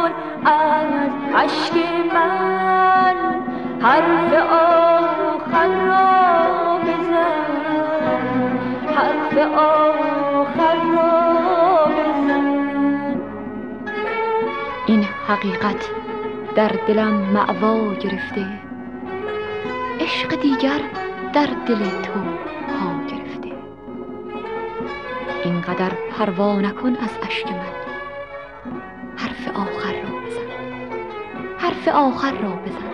نکن از اشک من، حرف آخر را بزن، حرف آخر را بزن. این حقیقت در دلم مأوا گرفته، عشق دیگر در دل تو پا گرفته. اینقدر پروا نکن از اشک من، حرف آخر را بزن، حرف آخر را بزن.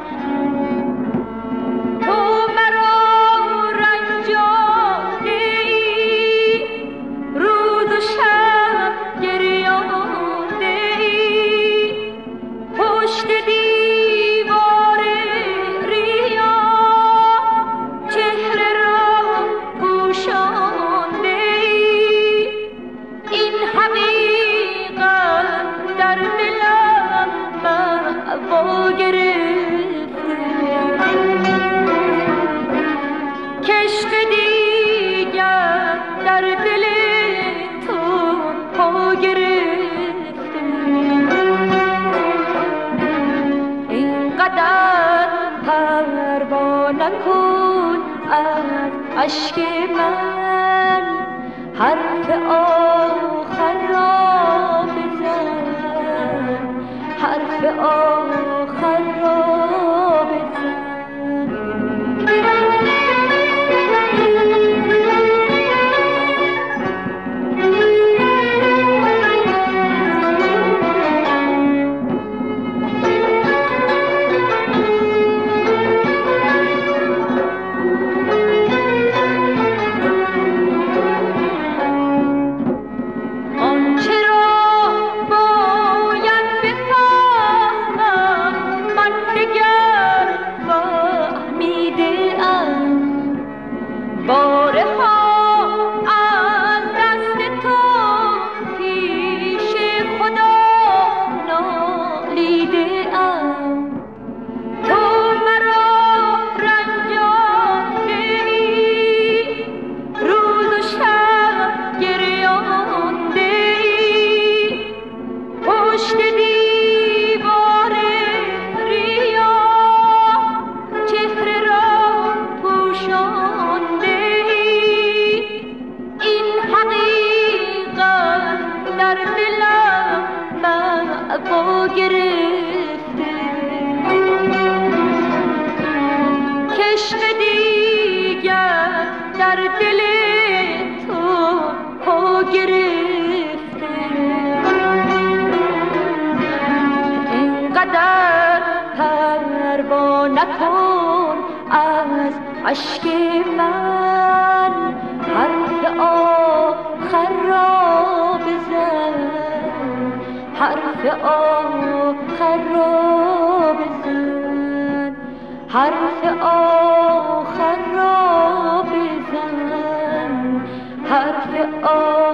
تو مرا رنجانده ای، روز و شب گریانده ای، پشت دیوار ریا چهره را پوشانده ای. این حقیقت در دلم مأوا گرفته، کشف دیگر در دل تو پا گرفته. اینقدر پروا نکن از اشک من، حرف آخر را بزن، حرف آخر را بزن. نکن از اشک من، حرف آخر را بزن، حرف آخر را بزن، حرف آخر را بزن، حرف آخر